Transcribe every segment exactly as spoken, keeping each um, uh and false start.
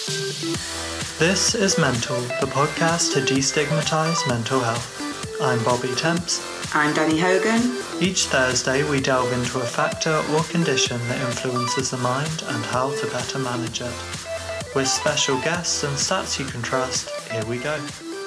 This is Mental, the podcast to destigmatise mental health. I'm Bobby Temps. I'm Danny Hogan. Each Thursday we delve into a factor or condition that influences the mind and how to better manage it. With special guests and stats you can trust, here we go.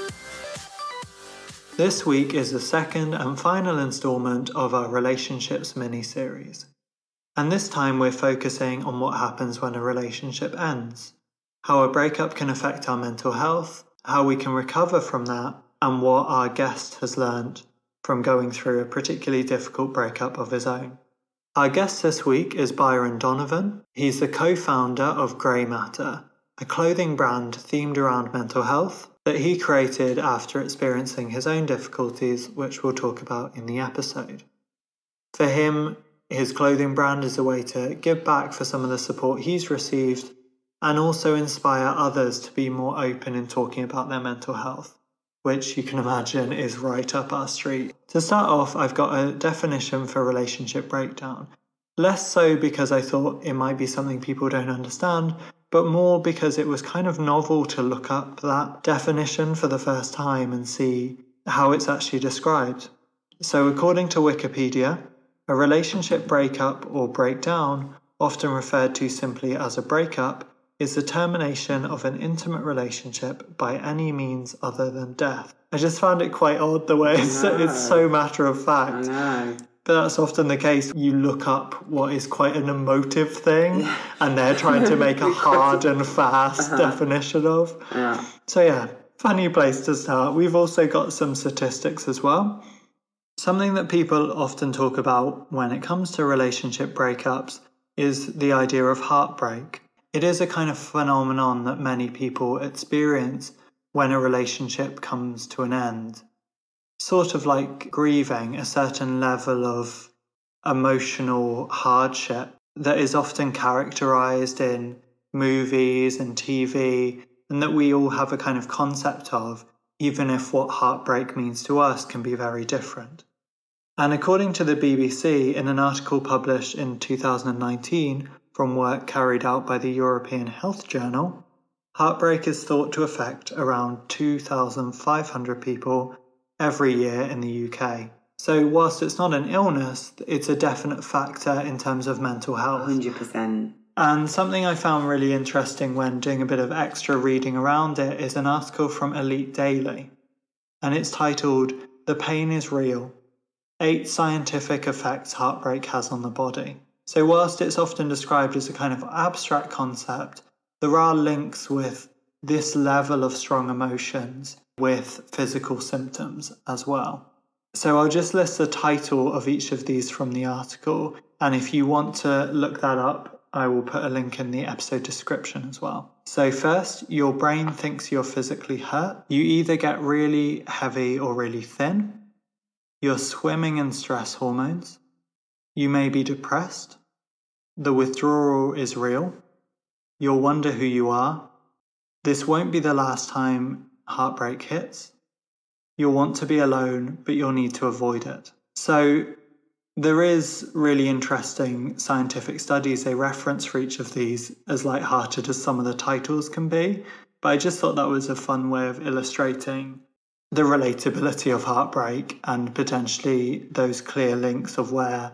This week is the second and final instalment of our relationships mini-series. And this time we're focusing on what happens when a relationship ends, how a breakup can affect our mental health, how we can recover from that, and what our guest has learned from going through a particularly difficult breakup of his own. Our guest this week is Byron Donovan. He's the co-founder of Grey Matter, a clothing brand themed around mental health that he created after experiencing his own difficulties, which we'll talk about in the episode. For him, his clothing brand is a way to give back for some of the support he's received and also inspire others to be more open in talking about their mental health, which you can imagine is right up our street. To start off, I've got a definition for relationship breakdown. Less so because I thought it might be something people don't understand, but more because it was kind of novel to look up that definition for the first time and see how it's actually described. So according to Wikipedia, a relationship breakup or breakdown, often referred to simply as a breakup, is the termination of an intimate relationship by any means other than death. I just found it quite odd the way it's, it's so matter of fact. I know. But that's often the case. You look up what is quite an emotive thing and they're trying to make a hard and fast uh-huh. definition of. Yeah. So yeah, funny place to start. We've also got some statistics as well. Something that people often talk about when it comes to relationship breakups is the idea of heartbreak. It is a kind of phenomenon that many people experience when a relationship comes to an end. Sort of like grieving, a certain level of emotional hardship that is often characterized in movies and T V, and that we all have a kind of concept of, even if what heartbreak means to us can be very different. And according to the B B C, in an article published in two thousand nineteen from work carried out by the European Health Journal, heartbreak is thought to affect around two thousand five hundred people every year in the U K. So whilst it's not an illness, it's a definite factor in terms of mental health. one hundred percent. And something I found really interesting when doing a bit of extra reading around it is an article from Elite Daily. And it's titled, "The Pain is Real. Eight Scientific Effects Heartbreak Has on the Body." So whilst it's often described as a kind of abstract concept, there are links with this level of strong emotions with physical symptoms as well. So I'll just list the title of each of these from the article, and if you want to look that up, I will put a link in the episode description as well. So first, your brain thinks you're physically hurt. You either get really heavy or really thin. You're swimming in stress hormones. You may be depressed. The withdrawal is real. You'll wonder who you are. This won't be the last time heartbreak hits. You'll want to be alone, but you'll need to avoid it. So there is really interesting scientific studies they reference for each of these, as lighthearted as some of the titles can be. But I just thought that was a fun way of illustrating the relatability of heartbreak and potentially those clear links of where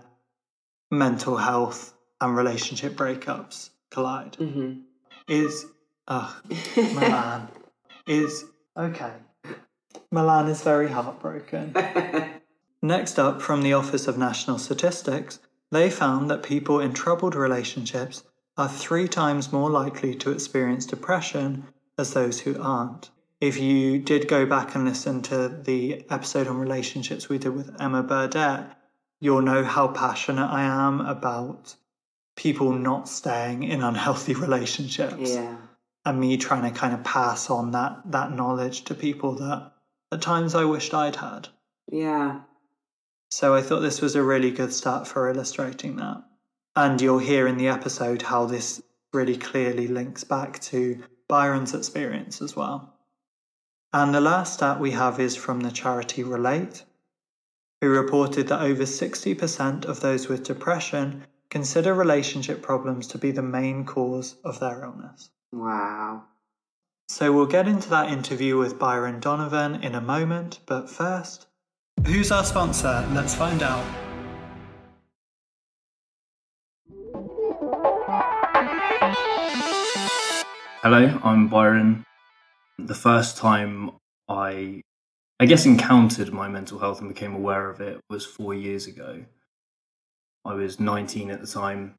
mental health and relationship breakups collide. Mm-hmm. Is, ugh, Milan, is, okay. Milan is very heartbroken. Next up, from the Office of National Statistics, they found that people in troubled relationships are three times more likely to experience depression as those who aren't. If you did go back and listen to the episode on relationships we did with Emma Burdett, you'll know how passionate I am about people not staying in unhealthy relationships. Yeah. And me trying to kind of pass on that, that knowledge to people that at times I wished I'd had. Yeah. So I thought this was a really good start for illustrating that. And you'll hear in the episode how this really clearly links back to Byron's experience as well. And the last stat we have is from the charity Relate, who reported that over sixty percent of those with depression consider relationship problems to be the main cause of their illness. Wow. So we'll get into that interview with Byron Donovan in a moment, but first, who's our sponsor? Let's find out. Hello, I'm Byron. The first time I, I guess, encountered my mental health and became aware of it was four years ago. I was nineteen at the time.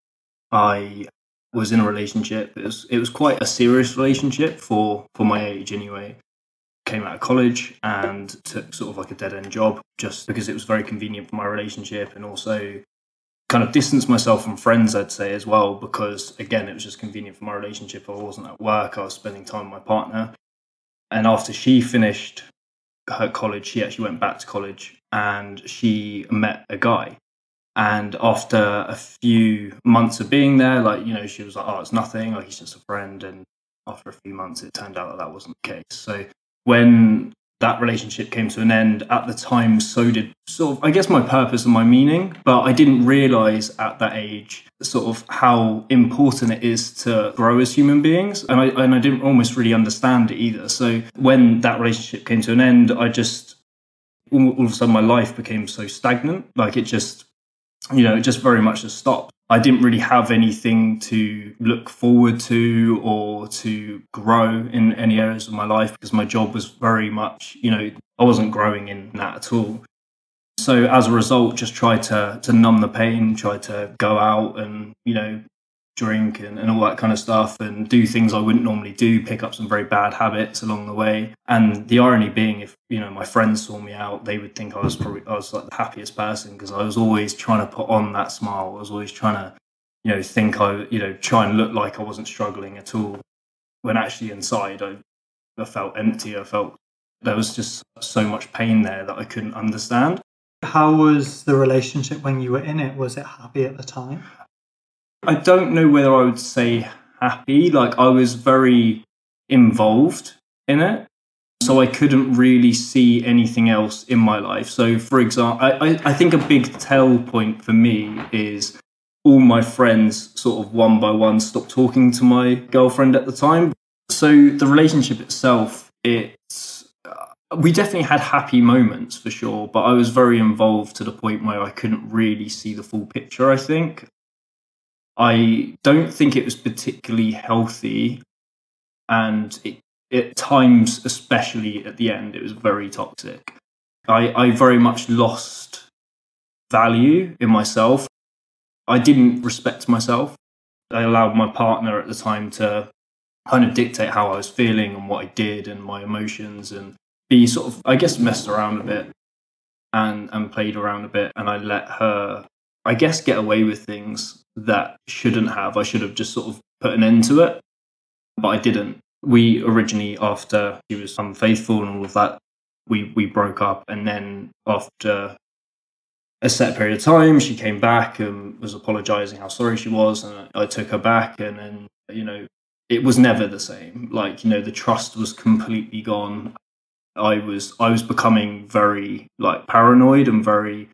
I was in a relationship. It was it was quite a serious relationship for, for my age anyway. Came out of college and took sort of like a dead-end job just because it was very convenient for my relationship, and also kind of distanced myself from friends, I'd say, as well, because again, it was just convenient for my relationship. I wasn't at work, I was spending time with my partner. And after she finished her college, she actually went back to college and she met a guy. And after a few months of being there, like, you know, she was like, oh, it's nothing, like, he's just a friend. And after a few months, it turned out that that wasn't the case. So when that relationship came to an end, at the time, so did sort of, I guess, my purpose and my meaning. But I didn't realize at that age sort of how important it is to grow as human beings. And I, and I didn't almost really understand it either. So when that relationship came to an end, I just, all, all of a sudden my life became so stagnant. Like it just, you know, it just very much just stopped. I didn't really have anything to look forward to or to grow in any areas of my life because my job was very much, you know, I wasn't growing in that at all. So as a result, just tried to to numb the pain, tried to go out and, you know, drink and, and all that kind of stuff and do things I wouldn't normally do, pick up some very bad habits along the way. And the irony being, if, you know, my friends saw me out, they would think I was probably, I was like the happiest person because I was always trying to put on that smile. I was always trying to, you know, think I, you know, try and look like I wasn't struggling at all. When actually inside, I, I felt empty. I felt there was just so much pain there that I couldn't understand. How was the relationship when you were in it? Was it happy at the time? I don't know whether I would say happy. Like, I was very involved in it, so I couldn't really see anything else in my life. So, for example, I, I, I think a big tell point for me is all my friends sort of one by one stopped talking to my girlfriend at the time. So the relationship itself, it's uh, we definitely had happy moments for sure, but I was very involved to the point where I couldn't really see the full picture, I think. I don't think it was particularly healthy, and it, at times, especially at the end, it was very toxic. I, I very much lost value in myself. I didn't respect myself. I allowed my partner at the time to kind of dictate how I was feeling and what I did and my emotions, and be sort of, I guess, messed around a bit and, and played around a bit. And I let her, I guess, get away with things that shouldn't have. I should have just sort of put an end to it, but I didn't. We originally, after she was unfaithful and all of that, we, we broke up. And then after a set period of time, she came back and was apologizing how sorry she was. And I took her back, and then, you know, it was never the same. Like, you know, the trust was completely gone. I was, I was becoming very like paranoid and very,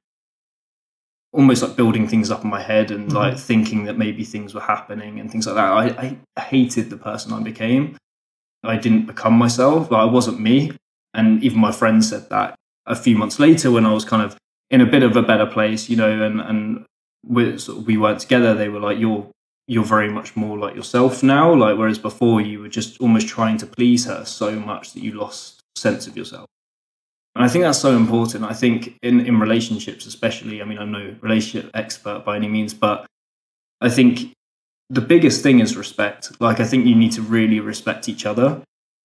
almost like building things up in my head and like mm-hmm. thinking that maybe things were happening and things like that. I, I hated the person I became. I didn't become myself. Like, I wasn't me. And even my friends said that a few months later when I was kind of in a bit of a better place, you know, and, and we, sort of, we weren't together. They were like, you're, you're very much more like yourself now. Like, whereas before you were just almost trying to please her so much that you lost sense of yourself. And I think that's so important. I think in, in relationships especially, I mean, I'm no relationship expert by any means, but I think the biggest thing is respect. Like, I think you need to really respect each other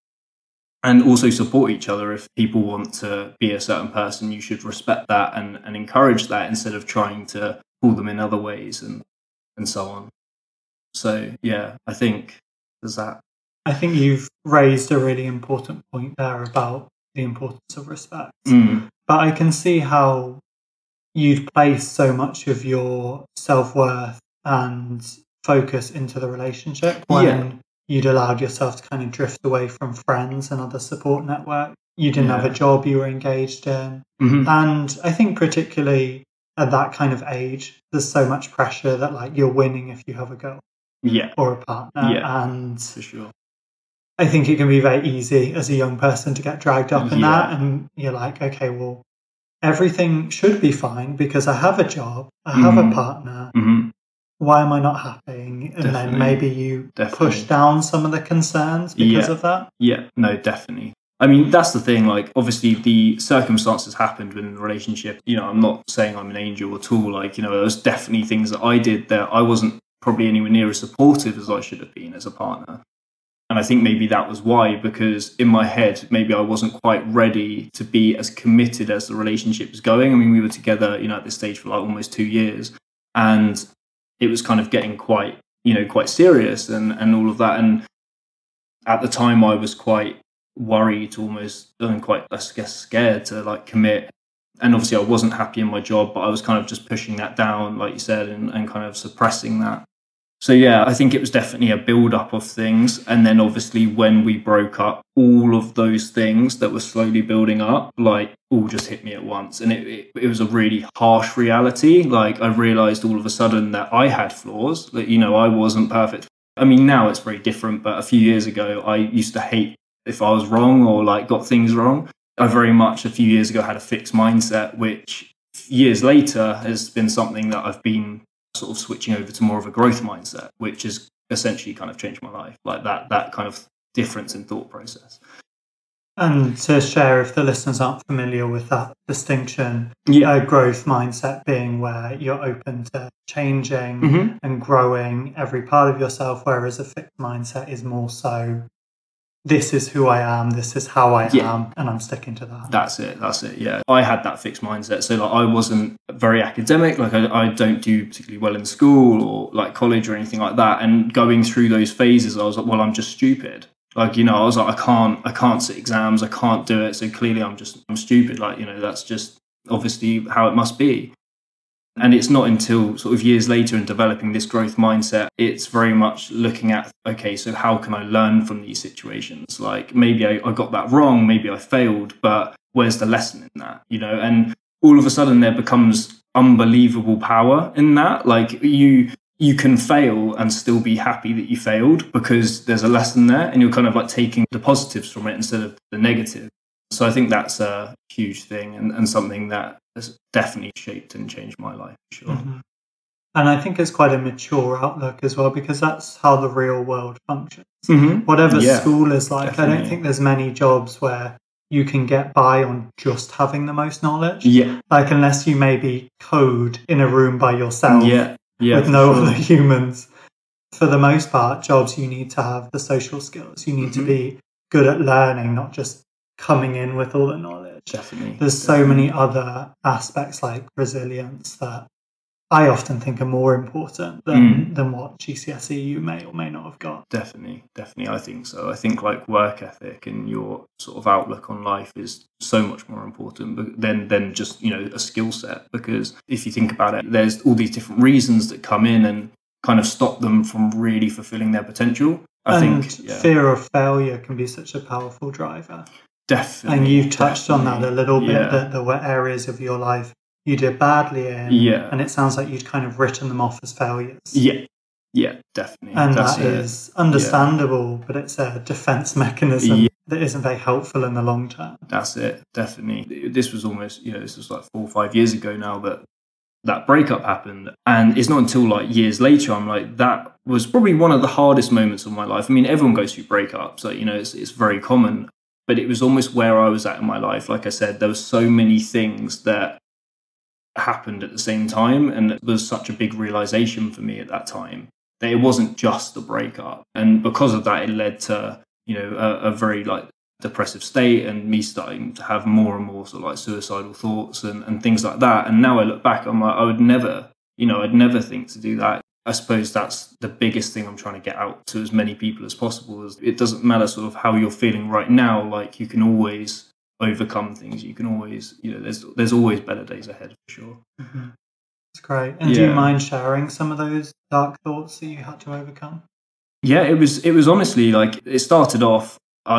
and also support each other. If people want to be a certain person, you should respect that and, and encourage that instead of trying to pull them in other ways and, and so on. So, yeah, I think there's that. I think you've raised a really important point there about the importance of respect. Mm. But I can see how you'd place so much of your self-worth and focus into the relationship when yeah. you'd allowed yourself to kind of drift away from friends and other support networks. You didn't yeah. have a job you were engaged in. Mm-hmm. And I think particularly at that kind of age, there's so much pressure that like you're winning if you have a girl yeah. or a partner. Yeah, and for sure. I think it can be very easy as a young person to get dragged up in Yeah. that. And you're like, okay, well, everything should be fine because I have a job, I have Mhm. a partner. Mm-hmm. Why am I not happy? And Definitely. then maybe you Definitely. push down some of the concerns because Yeah. of that. Yeah, no, definitely. I mean, that's the thing. Like, obviously, the circumstances happened within the relationship. You know, I'm not saying I'm an angel at all. Like, you know, there was definitely things that I did that I wasn't probably anywhere near as supportive as I should have been as a partner. And I think maybe that was why, because in my head, maybe I wasn't quite ready to be as committed as the relationship was going. I mean, we were together, you know, at this stage for like almost two years. And it was kind of getting quite, you know, quite serious and, and all of that. And at the time, I was quite worried, almost, and quite, I guess, scared to like commit. And obviously I wasn't happy in my job, but I was kind of just pushing that down, like you said, and, and kind of suppressing that. So yeah, I think it was definitely a build up of things. And then obviously when we broke up, all of those things that were slowly building up, like all just hit me at once. And it, it, it was a really harsh reality. Like I realized all of a sudden that I had flaws, that, you know, I wasn't perfect. I mean, now it's very different, but a few years ago, I used to hate if I was wrong or like got things wrong. I very much a few years ago had a fixed mindset, which years later has been something that I've been sort of switching over to more of a growth mindset, which has essentially kind of changed my life. Like that, that kind of difference in thought process. And to share, if the listeners aren't familiar with that distinction, Yeah. a growth mindset being where you're open to changing Mm-hmm. and growing every part of yourself, whereas a fixed mindset is more so, this is who I am, this is how I Yeah. am, and I'm sticking to that. That's it. That's it. Yeah. I had that fixed mindset. So like I wasn't very academic. Like I, I don't do particularly well in school or like college or anything like that. And going through those phases, I was like, well, I'm just stupid. Like, you know, I was like, I can't, I can't sit exams. I can't do it. So clearly I'm just, I'm stupid. Like, you know, that's just obviously how it must be. And it's not until sort of years later in developing this growth mindset, it's very much looking at, okay, so how can I learn from these situations? Like maybe I, I got that wrong, maybe I failed, but where's the lesson in that? You know, and all of a sudden there becomes unbelievable power in that. Like you, you can fail and still be happy that you failed because there's a lesson there and you're kind of like taking the positives from it instead of the negative. So I think that's a huge thing and, and something that has definitely shaped and changed my life, for sure. Mm-hmm. And I think it's quite a mature outlook as well, because that's how the real world functions. Mm-hmm. Whatever Yeah, school is like, I definitely. don't think there's many jobs where you can get by on just having the most knowledge. Yeah. Like unless you maybe code in a room by yourself Yeah. Yeah. with for no sure. other humans. For the most part, jobs, you need to have the social skills. You need Mm-hmm. to be good at learning, not just coming in with all the knowledge. Definitely. There's so definitely. many other aspects like resilience that I often think are more important than, Mm. than what G C S E you may or may not have got. Definitely, definitely. I think so. I think like work ethic and your sort of outlook on life is so much more important than than just, you know, a skill set. Because if you think about it, there's all these different reasons that come in and kind of stop them from really fulfilling their potential. I and think yeah, fear of failure can be such a powerful driver. definitely. And you've touched on that a definitely. little bit, Yeah. that there were areas of your life you did badly in, Yeah. and it sounds like you'd kind of written them off as failures. Yeah, yeah, definitely. And That's that it. is understandable, but it's a defense mechanism Yeah. that isn't very helpful in the long term. That's it, definitely. This was almost, you know, this was like four or five years ago now that that breakup happened. And it's not until like years later, I'm like, that was probably one of the hardest moments of my life. I mean, everyone goes through breakups, so, you know, it's, it's very common. But it was almost where I was at in my life. Like I said, there were so many things that happened at the same time. And it was such a big realization for me at that time that it wasn't just the breakup. And because of that, it led to, you know, a, a very like depressive state and me starting to have more and more sort of like suicidal thoughts and, and things like that. And now I look back, I'm like, I would never, you know, I'd never think to do that. I suppose that's the biggest thing I'm trying to get out to as many people as possible. Is it doesn't matter sort of how you're feeling right now. Like you can always overcome things. You can always, you know, there's there's always better days ahead for sure. Mm-hmm. That's great. And do you Yeah. mind sharing some of those dark thoughts that you had to overcome? Yeah, it was it was honestly like it started off.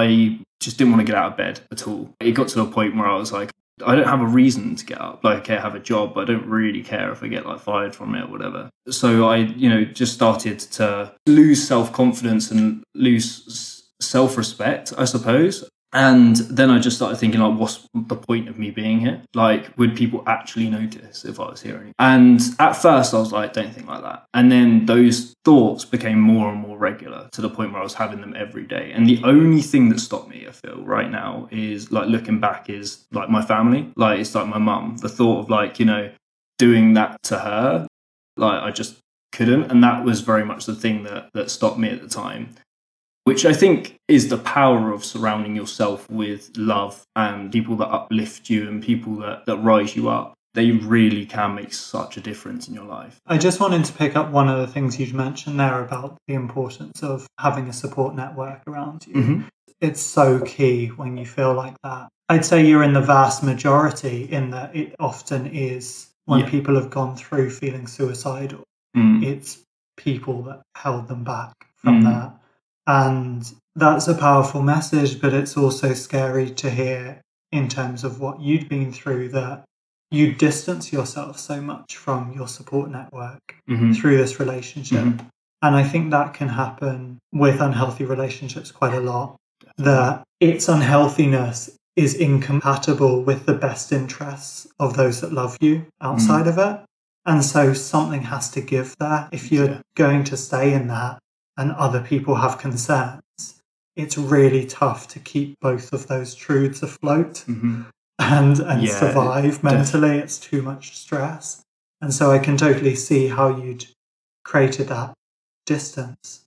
I just didn't want to get out of bed at all. It got to a point where I was like, I don't have a reason to get up. Like, okay, I have a job, but I don't really care if I get like fired from it or whatever. So I, you know, just started to lose self-confidence and lose self-respect, I suppose. And then I just started thinking, like, what's the point of me being here? Like, would people actually notice if I was here? And at first I was like, don't think like that. And then those thoughts became more and more regular to the point where I was having them every day. And the only thing that stopped me, I feel, right now is, like, looking back, is like my family. Like, it's like my mum. The thought of, like, you know, doing that to her, like, I just couldn't. And that was very much the thing that, that stopped me at the time. Which I think is the power of surrounding yourself with love and people that uplift you and people that, that rise you up. They really can make such a difference in your life. I just wanted to pick up one of the things you mentioned there about the importance of having a support network around you. Mm-hmm. It's so key when you feel like that. I'd say you're in the vast majority, in that it often is when yeah. people have gone through feeling suicidal. Mm. It's people that held them back from mm. that. And that's a powerful message, but it's also scary to hear in terms of what you'd been through, that you distance yourself so much from your support network mm-hmm. through this relationship. Mm-hmm. And I think that can happen with unhealthy relationships quite a lot, that its unhealthiness is incompatible with the best interests of those that love you outside mm. of it. And so something has to give there. If you're yeah. going to stay in that, and other people have concerns, it's really tough to keep both of those truths afloat mm-hmm. and and yeah, survive mentally. Definitely. It's too much stress. And so I can totally see how you'd created that distance.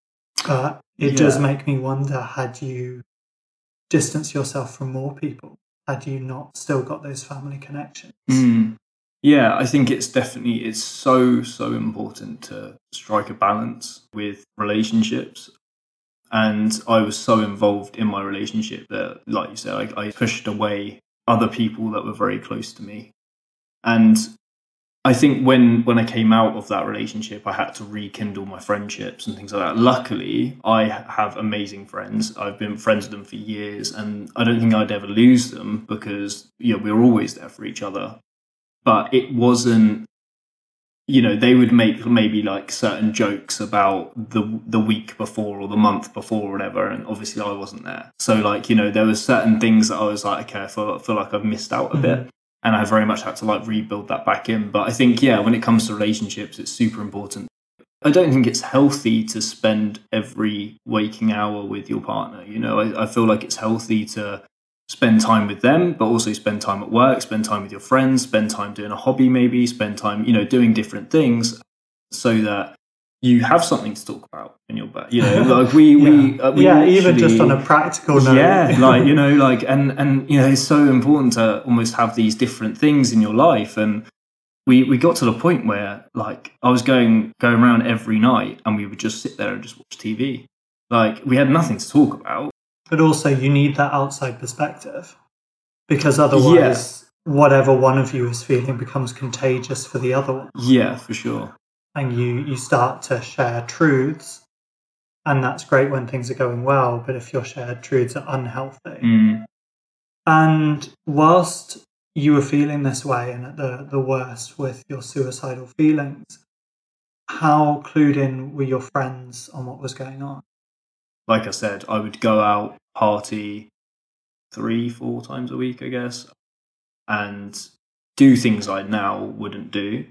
But it yeah. does make me wonder, had you distanced yourself from more people, had you not still got those family connections? Mm. Yeah, I think it's definitely, it's so, so important to strike a balance with relationships. And I was so involved in my relationship that, like you said, I, I pushed away other people that were very close to me. And I think when, when I came out of that relationship, I had to rekindle my friendships and things like that. Luckily, I have amazing friends. I've been friends with them for years, and I don't think I'd ever lose them because, you know, we were always there for each other. But it wasn't, you know, they would make maybe like certain jokes about the the week before or the month before or whatever, and obviously I wasn't there. So, like, you know, there were certain things that I was like, okay, I feel, I feel like I've missed out a mm-hmm. bit, and I very much had to like rebuild that back in. But I think, yeah, when it comes to relationships, it's super important. I don't think it's healthy to spend every waking hour with your partner. You know, I, I feel like it's healthy to spend time with them, but also spend time at work, spend time with your friends, spend time doing a hobby maybe, spend time, you know, doing different things so that you have something to talk about in your back. You know, like we, yeah. we, uh, we yeah, even just on a practical note. Yeah, like, you know, like, and, and, you know, it's so important to almost have these different things in your life. And we, we got to the point where, like, I was going, going around every night and we would just sit there and just watch T V. Like, we had nothing to talk about. But also you need that outside perspective, because otherwise yeah. whatever one of you is feeling becomes contagious for the other one. Yeah, for sure. And you, you start to share truths, and that's great when things are going well, but if your shared truths are unhealthy. Mm. And whilst you were feeling this way and at the, the worst with your suicidal feelings, how clued in were your friends on what was going on? Like I said, I would go out, party three, four times a week, I guess, and do things I now wouldn't do.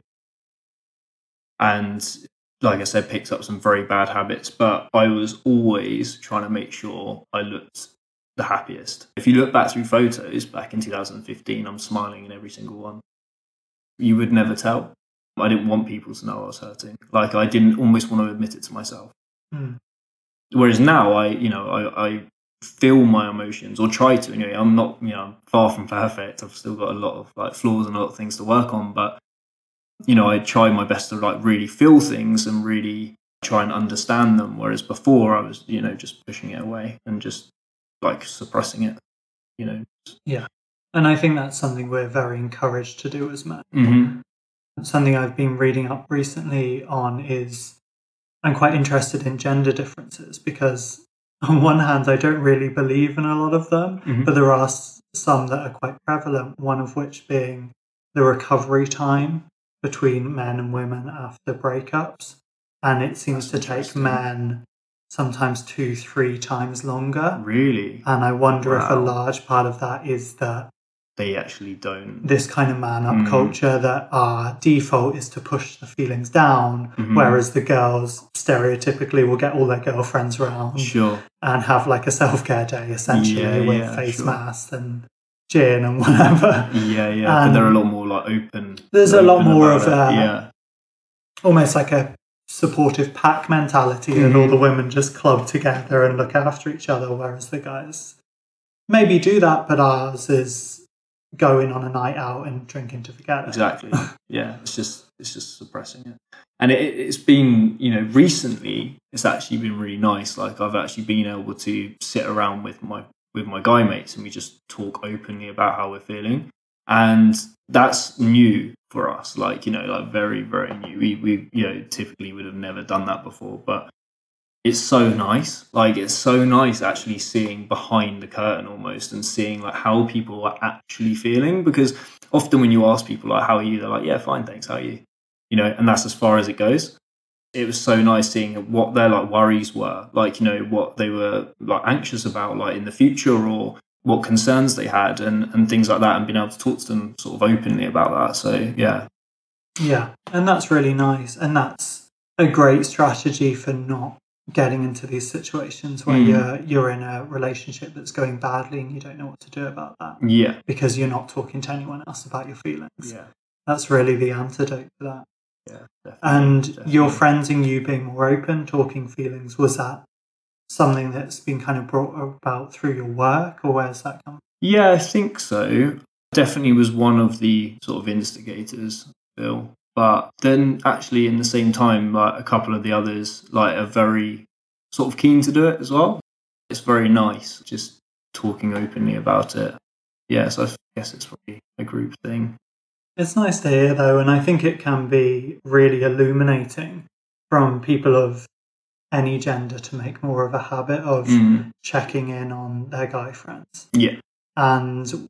And like I said, picked up some very bad habits, but I was always trying to make sure I looked the happiest. If you look back through photos back in two thousand fifteen, I'm smiling in every single one. You would never tell. I didn't want people to know I was hurting. Like, I didn't almost want to admit it to myself. Mm. Whereas now, I, you know, I, I feel my emotions, or try to. Anyway, I'm not, you know, I'm far from perfect. I've still got a lot of like flaws and a lot of things to work on. But, you know, I try my best to like really feel things and really try and understand them. Whereas before, I was, you know, just pushing it away and just like suppressing it. You know. Yeah, and I think that's something we're very encouraged to do as men. Mm-hmm. Something I've been reading up recently on is, I'm quite interested in gender differences, because on one hand, I don't really believe in a lot of them, mm-hmm. but there are some that are quite prevalent, one of which being the recovery time between men and women after breakups. And it seems That's to take men sometimes two, three times longer. Really? And I wonder Wow. if a large part of that is that They actually don't. this kind of man-up Mm. culture, that our default is to push the feelings down, Mhm. whereas the girls stereotypically will get all their girlfriends round Sure. and have like a self-care day, essentially, Yeah, with yeah, face sure. masks and gin and whatever. Yeah, yeah. but And they're a lot more like open. there's a lot open more about of it. a- Yeah. Almost like a supportive pack mentality that Mhm. all the women just club together and look after each other, whereas the guys maybe do that, but ours is going on a night out and drinking to forget it. Exactly. Yeah, it's just it's just suppressing it, and it, it's been, you know, recently it's actually been really nice. Like I've actually been able to sit around with my with my guy mates and we just talk openly about how we're feeling, and that's new for us. Like, you know, like very very new. We we you know typically would have never done that before, but it's so nice. Like it's so nice actually seeing behind the curtain almost, and seeing like how people are actually feeling, because often when you ask people like how are you, they're like, yeah, fine, thanks, how are you, you know, and that's as far as it goes. It was so nice seeing what their like worries were, like, you know, what they were like anxious about, like in the future, or what concerns they had, and and things like that, and being able to talk to them sort of openly about that. So yeah. Yeah, and that's really nice, and that's a great strategy for not getting into these situations where Mm. you're you're in a relationship that's going badly and you don't know what to do about that Yeah. because you're not talking to anyone else about your feelings. Yeah. That's really the antidote for that. Yeah. Definitely, And definitely. your friends and you being more open, talking feelings, was that something that's been kind of brought about through your work, or where's that come from? Yeah, I think so. Definitely was one of the sort of instigators, Bill. But then actually in the same time, like a couple of the others like are very sort of keen to do it as well. It's very nice just talking openly about it. Yeah, so I guess it's probably a group thing. It's nice to hear, though, and I think it can be really illuminating from people of any gender to make more of a habit of Mm. checking in on their guy friends. Yeah. And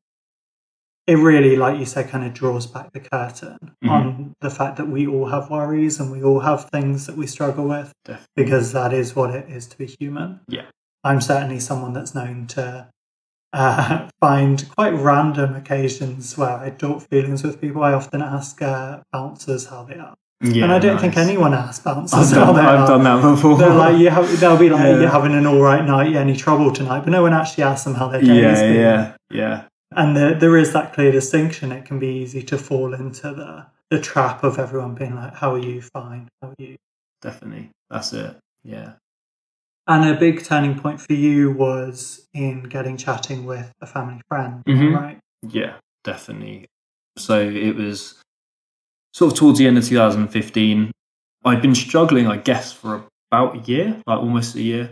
it really, like you said, kind of draws back the curtain Mhm. on the fact that we all have worries and we all have things that we struggle with, Definitely. because that is what it is to be human. Yeah. I'm certainly someone that's known to uh, find quite random occasions where I talk feelings with people. I often ask uh, bouncers how they are. Yeah, and I don't nice. think anyone asks bouncers I've how done, they I've are. done that before. They're like, you have, they'll be like, Yeah. you're having an all right night, yeah, any trouble tonight? But no one actually asks them how their day yeah, has been. yeah, yeah. And there, there is that clear distinction. It can be easy to fall into the, the trap of everyone being like, how are you? Fine. How are you? Definitely. That's it. Yeah. And a big turning point for you was in getting chatting with a family friend, Mhm. right? Yeah, definitely. So it was sort of towards the end of two thousand fifteen. I'd been struggling, I guess, for about a year, like almost a year.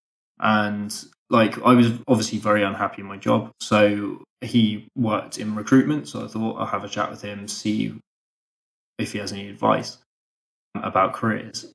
And like I was obviously very unhappy in my job. So he worked in recruitment. So I thought I'll have a chat with him, see if he has any advice about careers.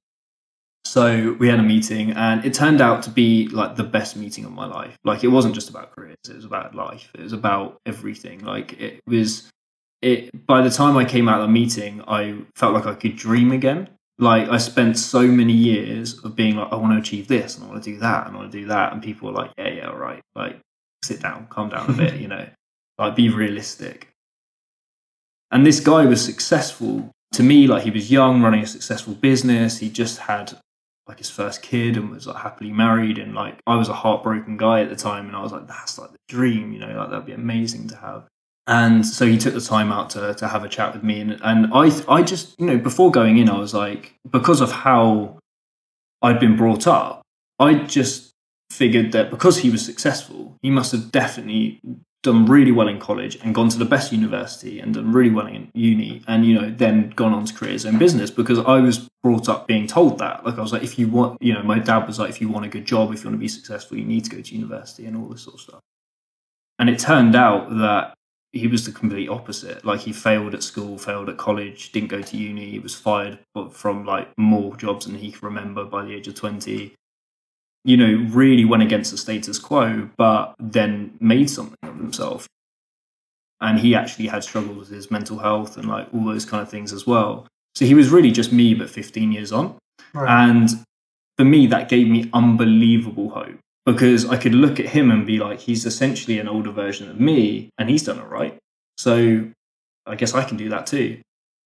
So we had a meeting, and it turned out to be like the best meeting of my life. Like it wasn't just about careers, it was about life. It was about everything. Like it was it by the time I came out of the meeting, I felt like I could dream again. Like I spent so many years of being like, I want to achieve this and I want to do that and I want to do that, and people were like, yeah, yeah, all right. Like sit down, calm down a bit, you know. Like be realistic. And this guy was successful. To me, like he was young, running a successful business. He just had like his first kid and was like happily married, and like I was a heartbroken guy at the time, and I was like, that's like the dream, you know, like that'd be amazing to have. And so he took the time out to to have a chat with me, and and I I just, you know, before going in, I was like, because of how I'd been brought up, I just figured that because he was successful, he must have definitely done really well in college and gone to the best university and done really well in uni, and, you know, then gone on to create his own business, because I was brought up being told that. Like I was like, if you want, you know, my dad was like, if you want a good job, if you want to be successful, you need to go to university and all this sort of stuff. And it turned out that he was the complete opposite. Like he failed at school, failed at college, didn't go to uni. He was fired from like more jobs than he could remember by the age of twenty. You know, really went against the status quo, but then made something of himself. And he actually had struggles with his mental health and like all those kind of things as well. So he was really just me, but fifteen years on. Right. And for me, that gave me unbelievable hope, because I could look at him and be like, he's essentially an older version of me and he's done it right. So I guess I can do that too.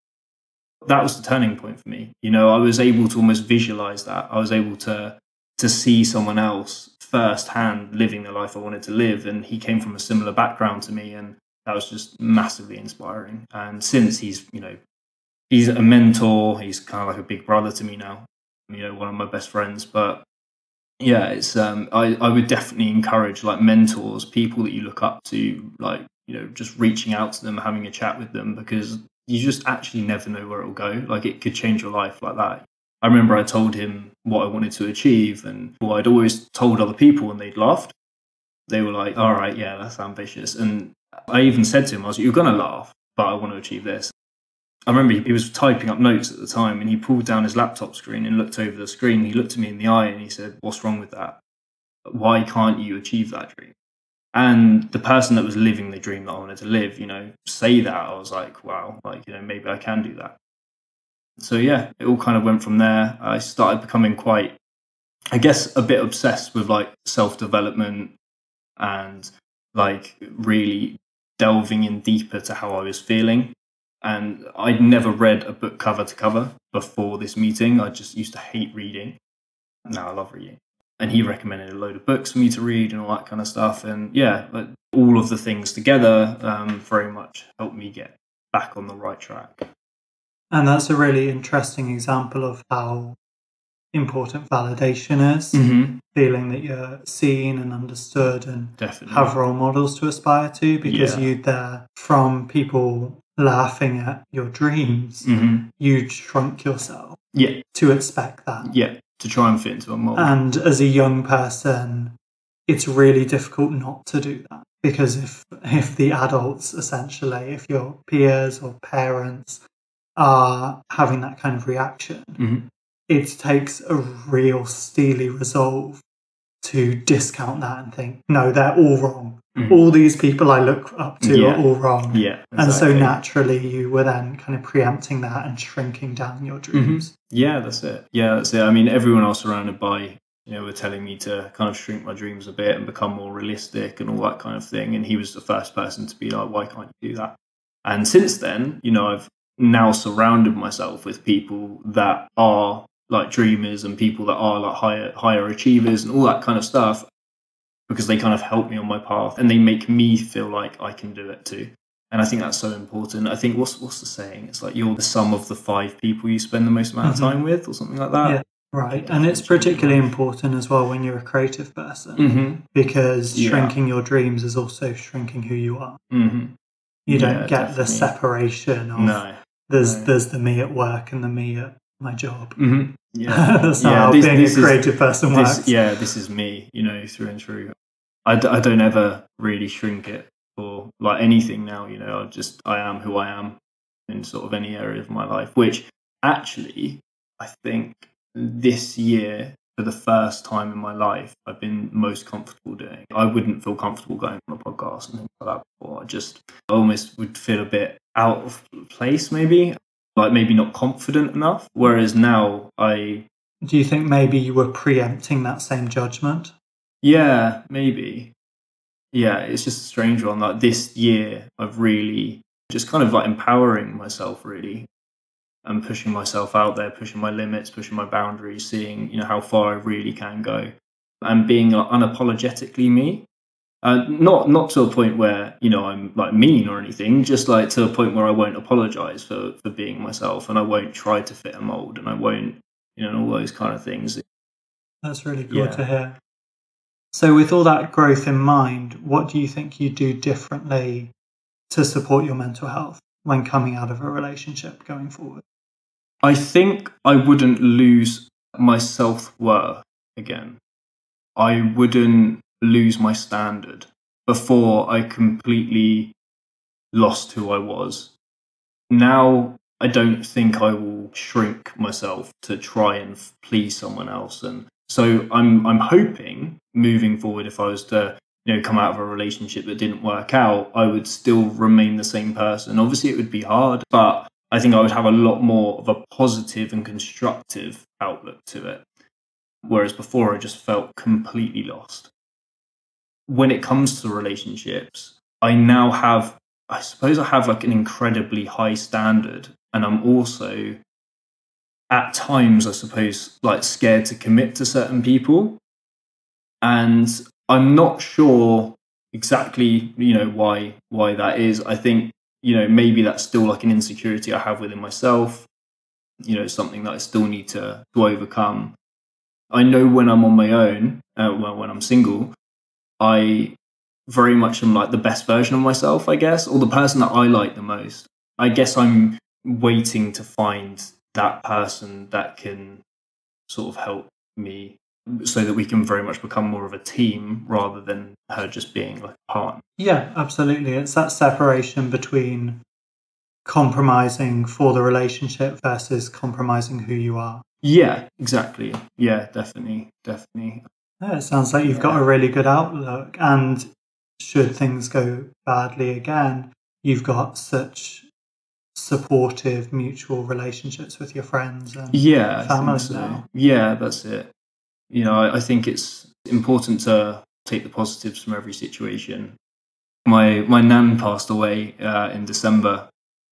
That was the turning point for me. You know, I was able to almost visualize that. I was able to to see someone else firsthand living the life I wanted to live. And he came from a similar background to me. And that was just massively inspiring. And since he's, you know, he's a mentor, he's kind of like a big brother to me now, you know, one of my best friends. But yeah, it's, um, I, I would definitely encourage like mentors, people that you look up to, like, you know, just reaching out to them, having a chat with them, because you just actually never know where it'll go. Like, it could change your life like that. I remember I told him what I wanted to achieve, and well, I'd always told other people and they'd laughed. They were like, all right, yeah, that's ambitious. And I even said to him, I was like, you're going to laugh, but I want to achieve this. I remember he was typing up notes at the time, and he pulled down his laptop screen and looked over the screen. He looked at me in the eye and he said, what's wrong with that? Why can't you achieve that dream? And the person that was living the dream that I wanted to live, you know, say that, I was like, wow, like, you know, maybe I can do that. So yeah, it all kind of went from there. I started becoming quite, I guess, a bit obsessed with like self-development and like really delving in deeper to how I was feeling. And I'd never read a book cover to cover before this meeting. I just used to hate reading. Now I love reading. And he recommended a load of books for me to read and all that kind of stuff. And yeah, but all of the things together um, very much helped me get back on the right track. And that's a really interesting example of how important validation is. Mm-hmm. Feeling that you're seen and understood and Definitely. have role models to aspire to, because Yeah. you there, from people laughing at your dreams, Mm-hmm. you shrunk yourself Yeah, to expect that. yeah, to try and fit into a mold. And as a young person, it's really difficult not to do that, because if if the adults, essentially, if your peers or parents are having that kind of reaction, Mm-hmm. it takes a real steely resolve to discount that and think, no, they're all wrong. Mm-hmm. All these people I look up to Yeah. are all wrong. Yeah, And so exactly. naturally you were then kind of preempting that and shrinking down your dreams. Yeah, that's it. Yeah, that's it. I mean, everyone else surrounded by, you know, were telling me to kind of shrink my dreams a bit and become more realistic and all that kind of thing. And he was the first person to be like, why can't you do that? And since then, you know, I've now surrounded myself with people that are like dreamers and people that are like higher higher achievers and all that kind of stuff, because they kind of help me on my path and they make me feel like I can do it too. And I think that's so important. I think what's what's the saying? It's like you're the sum of the five people you spend the most amount Mm-hmm. of time with, or something like that. Yeah, right. And it's particularly important as well when you're a creative person, Mm-hmm. because Yeah. shrinking your dreams is also shrinking who you are. Mm-hmm. You don't Yeah, get the definitely. separation of No. there's no. there's the me at work and the me at my job. Mm-hmm. Yeah. That's not Yeah, how this- being this a is- creative person This, works. yeah, this is me, you know, through and through. I, d- I don't ever really shrink it for like anything now, you know. I just I am who I am in sort of any area of my life, which actually I think this year, for the first time in my life, I've been most comfortable doing. I wouldn't feel comfortable going on a podcast and things like that before. I just I almost would feel a bit out of place, maybe, like maybe not confident enough. Whereas now I Do you think maybe you were preempting that same judgment? Yeah, maybe. Yeah, it's just a strange one. Like this year, I've really just kind of like empowering myself, really, and pushing myself out there, pushing my limits, pushing my boundaries, seeing, you know, how far I really can go, and being like, unapologetically me. Uh, not not to a point where, you know, I'm like mean or anything, just like to a point where I won't apologize for for being myself, and I won't try to fit a mold, and I won't, you know, and all those kind of things. That's really cool Yeah. to hear. So with all that growth in mind, what do you think you do differently to support your mental health when coming out of a relationship going forward? I think I wouldn't lose my self-worth again. I wouldn't lose my standard before I completely lost who I was. Now, I don't think I will shrink myself to try and f- please someone else. And so I'm I'm hoping moving forward, if I was to, you know, come out of a relationship that didn't work out, I would still remain the same person. Obviously, it would be hard, but I think I would have a lot more of a positive and constructive outlook to it. whereas before I just felt completely lost. When it comes to relationships, I now have, I suppose I have like an incredibly high standard, and I'm also at times, I suppose, like scared to commit to certain people. And I'm not sure exactly, you know, why why that is. I think, you know, maybe that's still like an insecurity I have within myself. You know, something that I still need to, to overcome. I know when I'm on my own, uh, well, when I'm single, I very much am like the best version of myself, I guess, or the person that I like the most. I guess I'm waiting to find that person that can sort of help me so that we can very much become more of a team rather than her just being like a partner. Yeah, absolutely. It's that separation between compromising for the relationship versus compromising who you are. Yeah, exactly. Yeah, definitely, definitely. Yeah, it sounds like you've Yeah. got a really good outlook, and should things go badly again, you've got such supportive mutual relationships with your friends and Yeah, I family think so. now. Yeah, that's it. You know, I, I think it's important to take the positives from every situation. My my nan passed away uh, in December,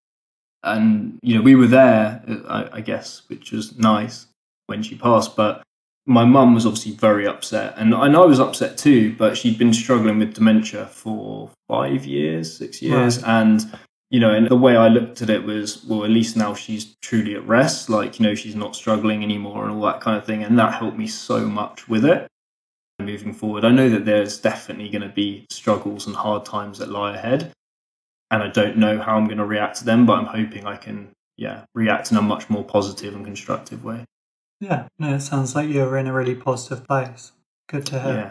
and you know we were there, I, I guess, which was nice when she passed. But my mum was obviously very upset, and I know I was upset too. But she'd been struggling with dementia for five years, six years, Right. and you know, and the way I looked at it was, well, at least now she's truly at rest. Like, you know, she's not struggling anymore and all that kind of thing. And that helped me so much with it. Moving forward, I know that there's definitely going to be struggles and hard times that lie ahead. And I don't know how I'm going to react to them, but I'm hoping I can, yeah, react in a much more positive and constructive way. Yeah, no, it sounds like you're in a really positive place. Good to hear. Yeah.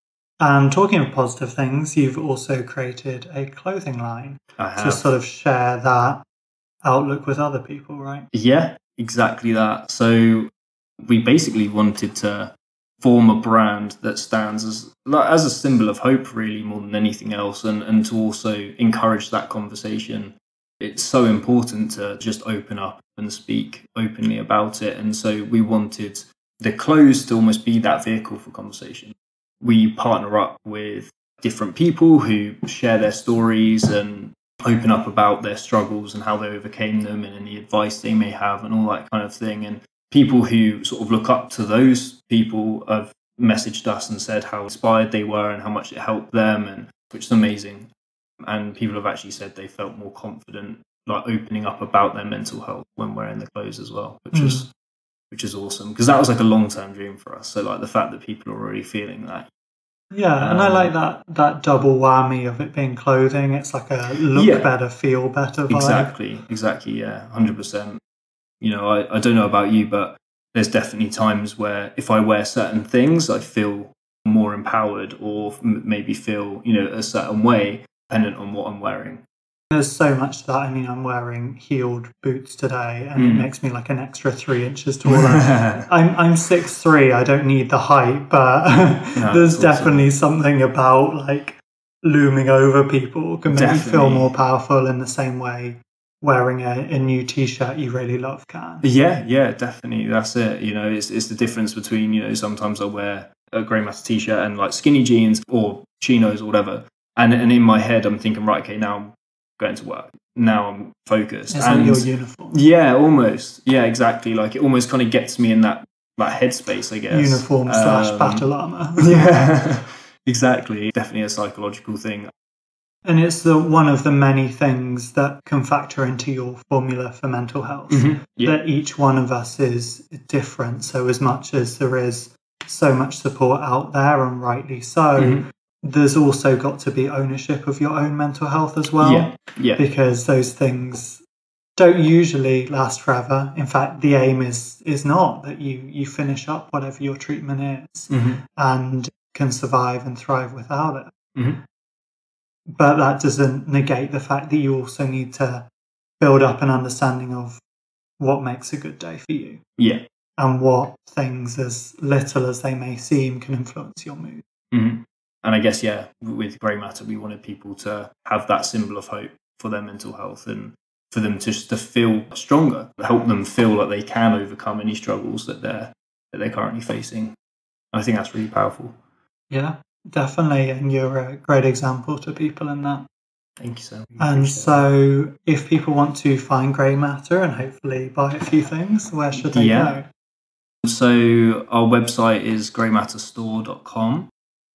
And talking of positive things, you've also created a clothing line I to have. sort of share that outlook with other people, right? Yeah, exactly that. So we basically wanted to form a brand that stands as as a symbol of hope, really, more than anything else, and, and to also encourage that conversation. It's so important to just open up and speak openly about it. And so we wanted the clothes to almost be that vehicle for conversation. We partner up with different people who share their stories and open up about their struggles and how they overcame them and any advice they may have and all that kind of thing. And people who sort of look up to those people have messaged us and said how inspired they were and how much it helped them, and which is amazing. And people have actually said they felt more confident, like opening up about their mental health when wearing the clothes as well, which Mm. was which is awesome, because that was like a long term dream for us. So like the fact that people are already feeling that. Yeah, and I Um, like that that double whammy of it being clothing. It's like a look Yeah. better, feel better vibe. Exactly, exactly, yeah, one hundred percent. You know, I, I don't know about you, but there's definitely times where if I wear certain things, I feel more empowered or m- maybe feel, you know, a certain way dependent on what I'm wearing. There's so much to that. I mean, I'm wearing heeled boots today, and it Mm. makes me like an extra three inches taller. I'm I'm six three. I don't need the height, but No, there's that's awesome. definitely something about like looming over people can make you feel Definitely. more powerful in the same way wearing a, a new t-shirt you really love can. Yeah, yeah, definitely. That's it. You know, it's it's the difference between, you know, sometimes I wear a grey matter t-shirt and like skinny jeans or chinos or whatever. And and in my head I'm thinking, right, okay, now I'm going to work. Now I'm focused. It's and like your uniform. yeah, almost. Yeah, exactly. Like it almost kind of gets me in that that headspace, I guess. Uniform slash Um, battle armor. Yeah. Exactly. Definitely a psychological thing. And it's the one of the many things that can factor into your formula for mental health. Mhm. Yeah. That each one of us is different. So as much as there is so much support out there, and rightly so, Mhm. there's also got to be ownership of your own mental health as well. Yeah. Yeah. Because those things don't usually last forever. In fact, the aim is is not that you, you finish up whatever your treatment is Mhm. and can survive and thrive without it. Mhm. But that doesn't negate the fact that you also need to build up an understanding of what makes a good day for you Yeah. and what things, as little as they may seem, can influence your mood. Mhm. And I guess, yeah, with Grey Matter, we wanted people to have that symbol of hope for their mental health and for them just to feel stronger, help them feel like they can overcome any struggles that they're that they're currently facing. I think that's really powerful. Yeah, definitely. And you're a great example to people in that. Thank you so much. And so if people want to find Grey Matter and hopefully buy a few things, where should they Yeah. go? So our website is grey matter store dot com,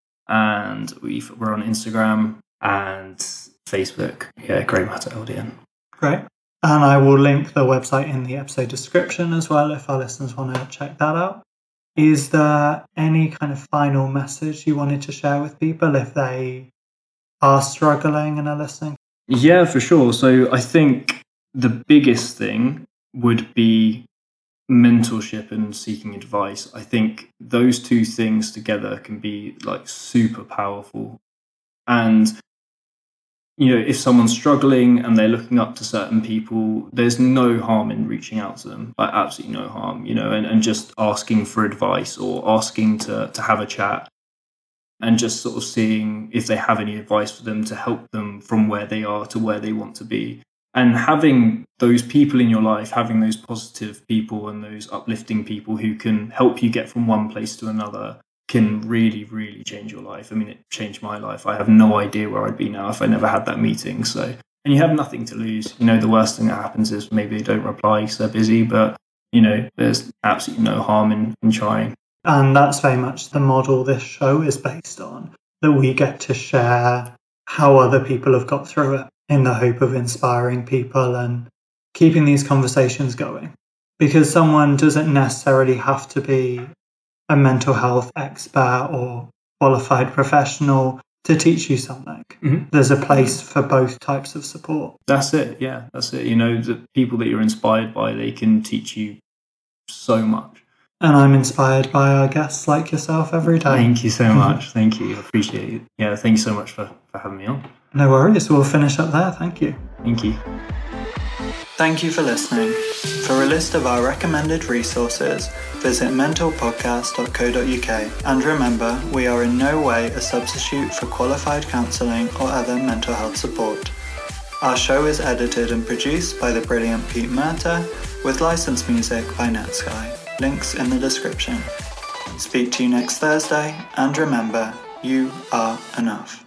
and we've, we're on Instagram and Facebook. Yeah, Grey Matter L D N. Great. And I will link the website in the episode description as well if our listeners want to check that out. Is there any kind of final message you wanted to share with people if they are struggling and are listening? Yeah, for sure. So I think the biggest thing would be mentorship and seeking advice. I think those two things together can be like super powerful. And, you know, if someone's struggling and they're looking up to certain people, there's no harm in reaching out to them, like absolutely no harm, you know, and, and just asking for advice or asking to, to have a chat and just sort of seeing if they have any advice for them to help them from where they are to where they want to be. And having those people in your life, having those positive people and those uplifting people who can help you get from one place to another can really, really change your life. I mean, it changed my life. I have no idea where I'd be now if I never had that meeting. So, and you have nothing to lose. You know, the worst thing that happens is maybe they don't reply because they're busy, but, you know, there's absolutely no harm in, in trying. And that's very much the model this show is based on, that we get to share how other people have got through it in the hope of inspiring people and keeping these conversations going. Because someone doesn't necessarily have to be a mental health expert or qualified professional to teach you something. Mm-hmm. There's a place for both types of support. That's it. Yeah, that's it. You know, the people that you're inspired by, they can teach you so much. And I'm inspired by our guests like yourself every day. Thank you so much. Thank you. I appreciate it. Yeah, thank you so much for, for having me on. No worries. We'll finish up there. Thank you. Thank you. Thank you for listening. For a list of our recommended resources, visit mental podcast dot co dot uk. And remember, we are in no way a substitute for qualified counselling or other mental health support. Our show is edited and produced by the brilliant Pete Murta, with licensed music by Netsky. Links in the description. Speak to you next Thursday, and remember, you are enough.